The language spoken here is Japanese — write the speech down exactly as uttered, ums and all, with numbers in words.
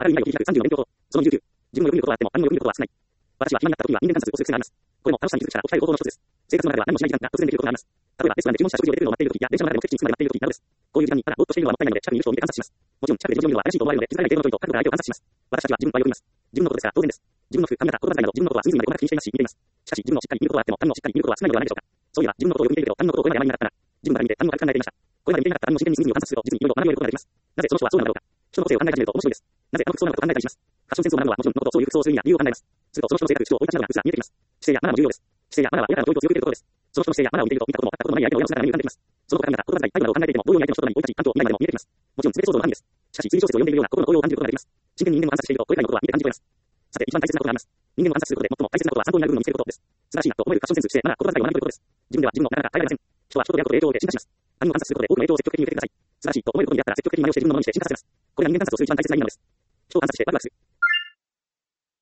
あらゆる未来を切り開くさんじゅうの勉強法。そのにじゅうきゅう。自分の欲見ることはあっても、何も欲見ることは少ない。私は暇になった時には人間観察をする癖があります。これも楽しさに気づく力を鍛える方法の一つです。生活の中では何もしない時間が突然できることがあります。例えば、レストランで注文した食事を出てくるのを待っている時や、電車の中で目的地に着くまで待っている時などです。こういう時間に、ただぼーっとしているのはもったいないので、近くにいる人を見て観察します。もちろん、近くで自分を見るのは怪しいと思われるので、気づかれない程度の距離と角度から相手を観察します。私たちは自分の場合を見ます。自分のことですから当然です。自分の服、髪型、言葉遣いなど、自分のことは隅々まで細かく気にしていますし、見ています。しかし、自分のしっかり見ることはあっても、他人のしっかり見ることは少ないのではないでしょうか。そういえば、自分のことをよく見ているけど、他人のことをこれまであまり見なかったな。自分から見て、他人の軽く考えていました。これまで見ていなかった他人の視点に隅々を観察すると、実にいろいろ学びを得ることができます。なぜその人はそうなのだろうか。人の個性を考え始めると面白いです。なぜあの服装なのかと考えたりします。ファッションセンスを学ぶのはもちろんのこと、そういう服装をする意味や理由を考えます。すると、その人の性格、主張、生い立ちなどが複雑に見えてきます。姿勢やマナーも重要です。姿勢やマナーは親からの教育を強く受けていることです。その人の姿勢やマナーを見ていると、見たことも会ったこともない相手の親の姿が目に浮かんできます。その他髪型、言葉遣い、態度などを考えていても、同様に相手の人となり、生い立ち、環境、未来までも見えてきます。もちろん、全て想像の範囲です。しかし、推理小説を読んでいるような心の動揺を感じることができます。真剣に人間を観察していると、これらのことは見て感じ取れます。さて、一番大切なことがあります。人間を観察することで最も大切なことは参考になる部分を見つけることです。素晴らしいなと思えるファッションセンス、姿勢、マナー、言葉遣いを学ぶことです。自分では自分のなかなか耐えられません。人は人と出会うことで影響を受け進化します。他人を観察することで多くの影響を積極的に受けてください。素晴らしいと思えることに出会ったら積極的に真似をして自分のものにして進化させます。これが人間観察をする一番大切な意味なのです。人を観察してワクワクする。